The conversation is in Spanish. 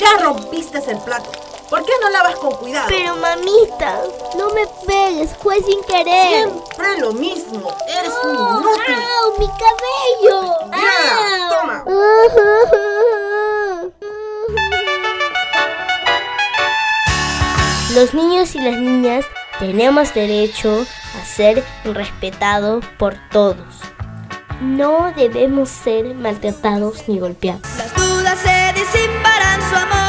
Ya rompiste el plato. ¿Por qué no lavas con cuidado? Pero mamita, no me pegues, fue sin querer. Siempre lo mismo. Eres un inútil. ¡Au, mi cabello! Ya, toma. Los niños y las niñas tenemos derecho a ser respetados por todos. No debemos ser maltratados ni golpeados. Las dudas se disiparán, su amor